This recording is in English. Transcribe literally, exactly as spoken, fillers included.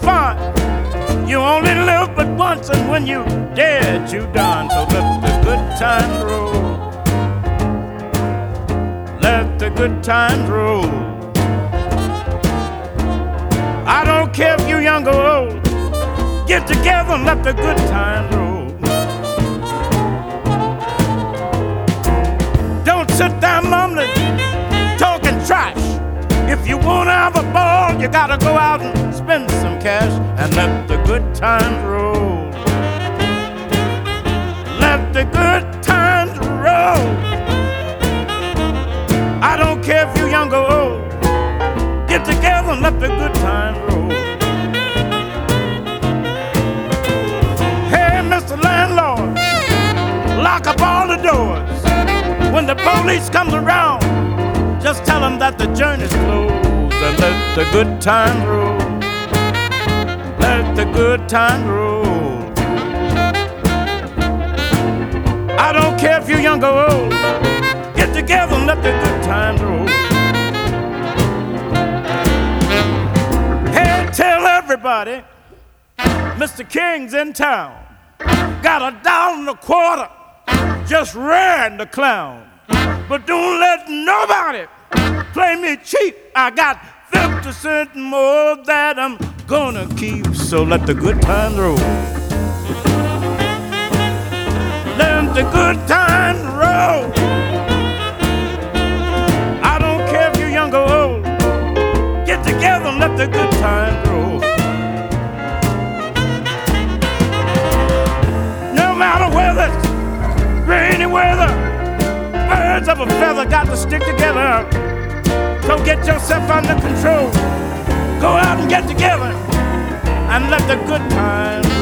fun. You only live but once, and when you dead, you done. So let the good times roll. Let the good times roll. I don't care if you're young or old. Get together and let the good times roll. Don't sit there mumbling, talking trash. If you wanna have a ball, you gotta go out and spend some cash and let the good times roll. Let the good times roll. I don't care if you're young or old. Get together and let the good times roll. Hey, Mister Landlord, lock up all the doors. When the police comes around, just tell them that the journey's closed and let the good times roll. Let the good times roll. I don't care if you're young or old. Get together and let the good times roll. Hey, tell everybody Mister King's in town. Got a dollar and a quarter, just ran the clown. But don't let nobody play me cheap. I got fifty cents more that I'm gonna keep. So let the good times roll. Let the good times roll. I don't care if you're young or old. Get together and let the good times roll. No matter whether it's rainy weather, birds of a feather got to stick together. So get yourself under control. Go out and get together and let the good times